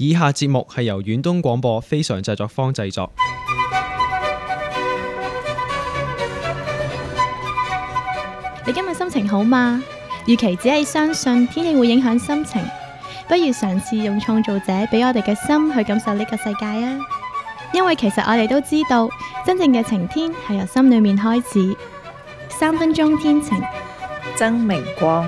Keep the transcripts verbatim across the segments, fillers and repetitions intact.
以下節目係由遠東廣播非常製作坊製作。 你今日心情好嗎？與其只係相信天氣會影響心情，不如嘗試用創造者俾我哋嘅心去感受呢個世界啊！因為其實我哋都知道，真正嘅晴天係由心裏面開始。三分鐘天晴， 曾明光。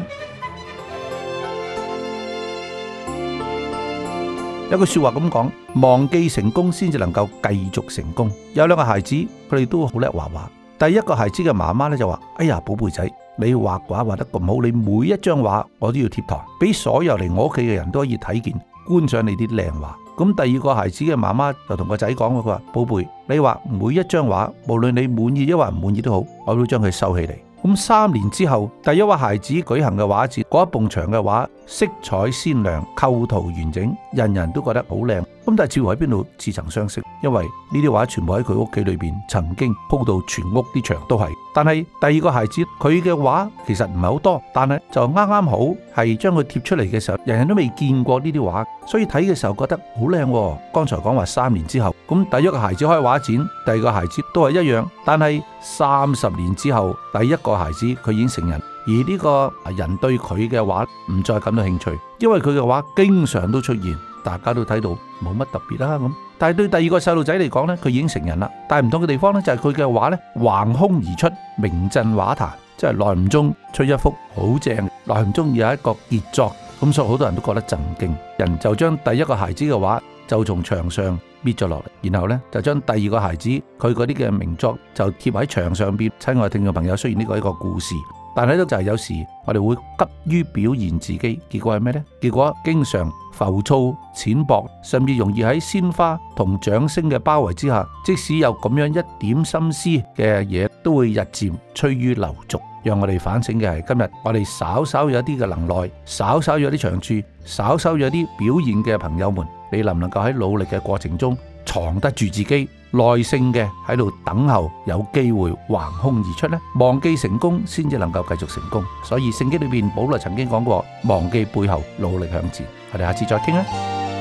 有句說話咁講，忘記成功先至能夠繼續成功。有兩個孩子，佢哋都好叻畫畫。第一個孩子嘅媽媽咧就話：哎呀，寶貝仔，你畫畫畫得咁好，你每一張畫我都要貼堂，俾所有嚟我屋企嘅人都可以睇見，觀賞你啲靚畫。咁第二個孩子嘅媽媽就同個仔講，佢話：寶貝，你畫每一張畫，無論你滿意抑或唔滿意都好，我都將佢收起嚟。咁三年之後，第一位孩子舉行嘅畫展，嗰一埲牆嘅畫色彩鮮亮，構圖完整，人人都覺得好靚。咁但係似乎喺邊度似曾相識，因為呢啲畫全部喺佢屋企裏邊曾經鋪到全屋啲牆都係。但係第二個孩子佢嘅畫其實唔係好多，但係就啱啱好係將佢貼出嚟嘅時候，人人都未見過呢啲畫，所以睇嘅時候覺得好靚。剛才講話三年之後，咁第一個孩子開畫展，第二個孩子都係一樣，但係三十年之後，第一個孩子佢已經成人，而呢個人對佢嘅畫唔再感到興趣，因為佢嘅畫經常都出現，大家都睇到冇乜特別啦咁。但係對第二個細路仔嚟講呢，佢已經成人啦，但係唔同嘅地方呢，就係佢嘅畫呢橫空而出，名震畫壇，即係耐唔中出一幅好正，耐唔中有一個傑作，咁所以好多人都覺得震驚。人就將第一個孩子嘅畫就從牆上搣咗落嚟，然後呢，就將第二個孩子佢嗰啲嘅名作就貼喺牆上邊。親愛聽眾朋友，雖然呢個係一個故事，但係咧就係有時我哋會急於表現自己，結果係咩呢？結果經常浮躁淺薄，甚至容易喺鮮花同掌聲嘅包圍之下，即使有咁樣一點心思嘅嘢，都會日漸趨於流俗。讓我哋反省嘅係今日我哋稍稍有一啲嘅能耐，稍稍有啲長處，稍稍有啲表現嘅朋友們，你能唔能夠喺努力嘅過程中藏得住自己，耐性嘅喺度等候有機會橫空而出呢？忘記成功先至能夠繼續成功。所以聖經裏邊保羅曾經講過，忘記背後，努力向前。我哋下次再傾啦。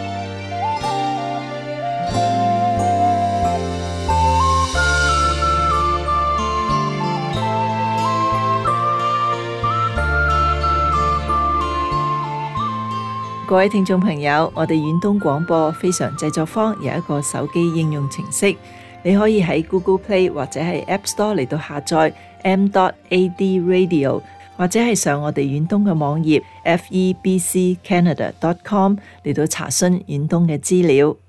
各位聽眾朋友，我哋遠東廣播非常製作坊有一個手機應用程式，你可以喺 Google Play 或者係 App Store 嚟到下載 m dot a d radio， 或者係上我哋遠東嘅網頁 f e b c canada dot com 嚟到查詢遠東嘅資料。